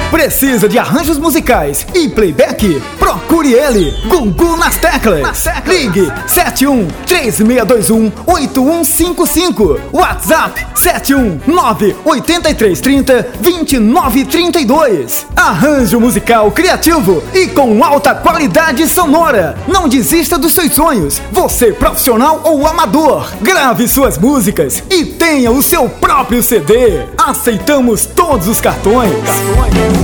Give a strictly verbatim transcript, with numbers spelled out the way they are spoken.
Precisa de arranjos musicais e playback? Procure ele, Gugu nas teclas. Nas teclas. Ligue sete um três seis dois um oito um cinco cinco. WhatsApp sete um nove oito três três zero dois nove três dois. Arranjo musical criativo e com alta qualidade sonora. Não desista dos seus sonhos, você profissional ou amador. Grave suas músicas e tenha o seu próprio C D. Aceitamos todos os cartões. cartões.